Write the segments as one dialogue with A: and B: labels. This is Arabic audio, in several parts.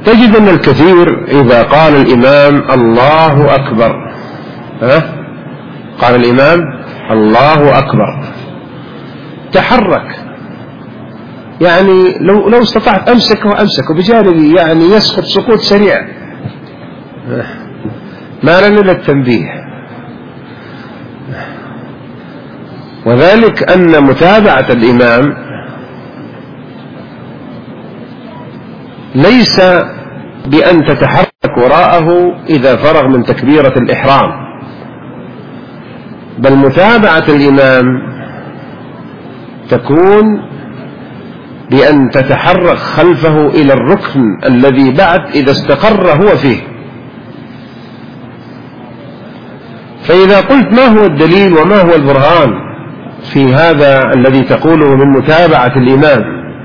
A: تجد أن الكثير إذا قال الإمام الله أكبر، قال الإمام الله أكبر تحرك، يعني لو استطعت أمسكه بجانبي، يعني يسقط سقوط سريع، ما لنا إلا التنبيه. وذلك أن متابعة الإمام ليس بأن تتحرك وراءه إذا فرغ من تكبيرة الإحرام، بل متابعة الإمام تكون بأن تتحرك خلفه إلى الركن الذي بعد إذا استقر هو فيه. فإذا قلت ما هو الدليل وما هو البرهان في هذا الذي تقوله من متابعة الإمام،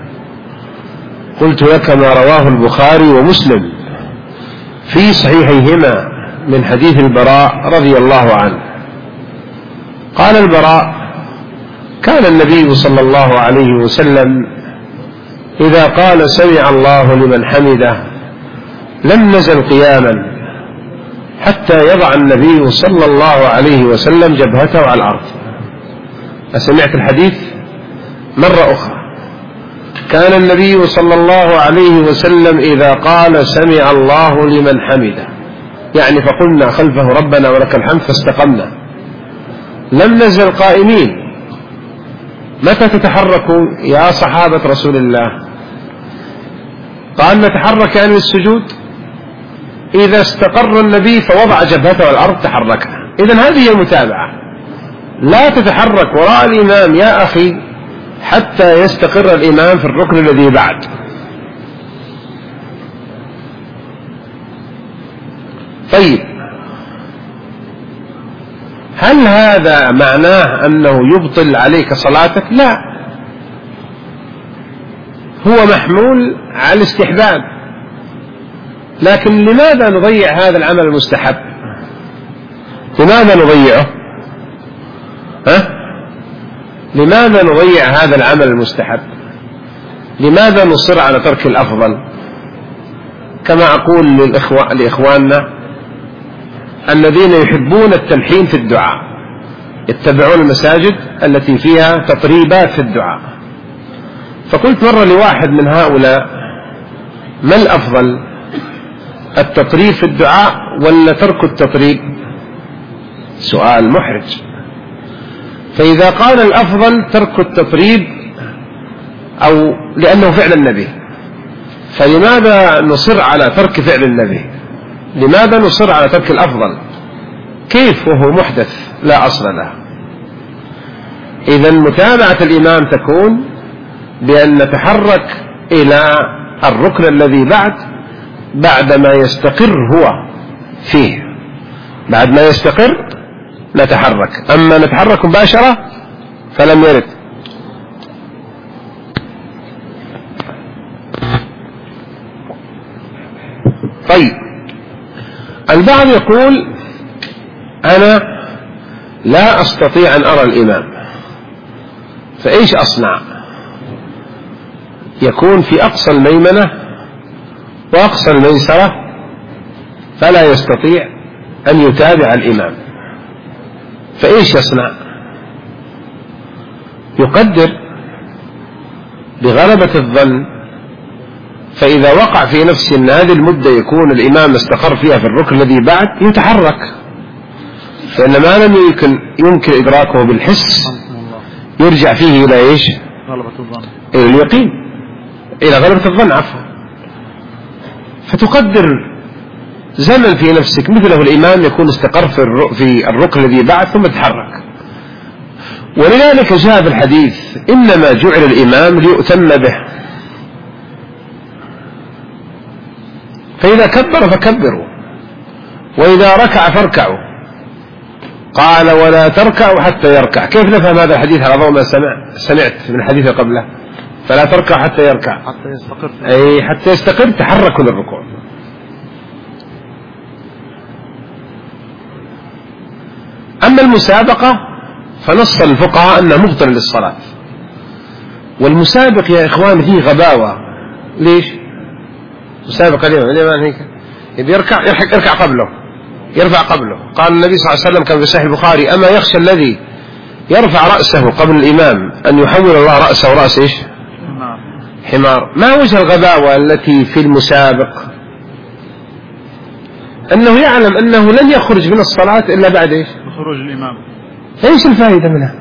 A: قلت لك ما رواه البخاري ومسلم في صحيحيهما من حديث البراء رضي الله عنه. قال البراء: كان النبي صلى الله عليه وسلم إذا قال سمع الله لمن حمده لم نزل قياما حتى يضع النبي صلى الله عليه وسلم جبهته على الأرض. أسمعت الحديث مرة أخرى: كان النبي صلى الله عليه وسلم إذا قال سمع الله لمن حمده، يعني فقلنا خلفه ربنا ولك الحمد فاستقمنا، لم نزل قائمين. متى تتحركوا يا صحابة رسول الله؟ قال نتحرك يعني السجود، إذا استقر النبي فوضع جبهته على الأرض تحركنا. إذن هذه هي المتابعة، لا تتحرك وراء الإمام يا أخي حتى يستقر الإمام في الركن الذي بعد. طيب، هل هذا معناه أنه يبطل عليك صلاتك؟ لا، هو محمول على الاستحباب، لكن لماذا نضيع هذا العمل المستحب؟ لماذا نضيعه؟ لماذا نضيع هذا العمل المستحب؟ لماذا نصر على ترك الأفضل؟ كما أقول لإخواننا الذين يحبون التلحين في الدعاء، يتبعون المساجد التي فيها تطريبات في الدعاء، فقلت مرة لواحد من هؤلاء: ما الأفضل، التطريب في الدعاء ولا ترك التطريب؟ سؤال محرج. فإذا قال الأفضل ترك التطريب أو لأنه فعل النبي، فلماذا نصر على ترك فعل النبي؟ لماذا نصر على ترك الأفضل؟ كيف وهو محدث لا أصل له؟ إذن متابعة الإمام تكون بأن نتحرك إلى الركن الذي بعدما يستقر هو فيه، بعد ما يستقر نتحرك، أما نتحرك مباشرة فلم يرد. طيب، البعض يقول أنا لا أستطيع أن أرى الإمام، فإيش أصنع؟ يكون في أقصى الميمنة وأقصى الميسرة فلا يستطيع أن يتابع الإمام، فإيش يصنع؟ يقدر بغلبة الظن، فإذا وقع في نفسه أن هذه المدة يكون الإمام استقر فيها في الركن الذي بعد يتحرك، فإن ما لم يمكن إدراكه بالحس يرجع فيه إلى إيش؟ غلبة الظن، إلى اليقين، إلى غلبة الظن عفوا. فتقدر زمن في نفسك مثله الإمام يكون استقر في الركن الذي بعد ثم تحرك. ولذلك جاء في الحديث: إنما جعل الإمام ليؤتم به، فإذا كبر فكبروا، وإذا ركع فاركعوا. قال: ولا تركعوا حتى يركع. كيف نفهم هذا الحديث على ضوء ما سمعت من الحديث قبله؟ فلا تركع حتى يركع، حتى يستقر، أي حتى يستقر تحركوا للركوع. أما المسابقة فنص الفقهاء أنها مبطل للصلاة، والمسابق يا إخوان فيه غباوة. ليش؟ مسابقة الإمام هيك يبي يركع قبله، يرفع قبله. قال النبي صلى الله عليه وسلم كما في صحيح البخاري: أما يخشى الذي يرفع رأسه قبل الإمام أن يحول الله رأسه رأس إيش؟ حمار. ما وجه الغباوة التي في المسابق؟ أنه يعلم أنه لن يخرج من الصلاة إلا بعد إيش؟
B: خروج الإمام.
A: إيش الفائدة منها؟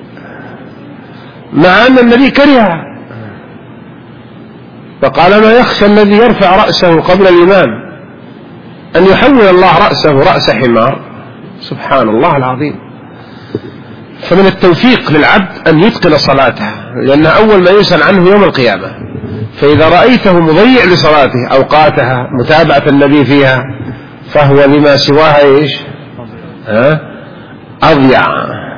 A: مع أن النبي كرهها، فقال: ما يخشى الذي يرفع رأسه قبل الإمام أن يحول الله رأسه رأس حمار. سبحان الله العظيم. فمن التوفيق للعبد أن يتقن صلاته، لأن أول ما يسأل عنه يوم القيامة. فإذا رأيته مضيع لصلاته أوقاتها متابعة النبي فيها، فهو لما سواها إيش؟ أضيع.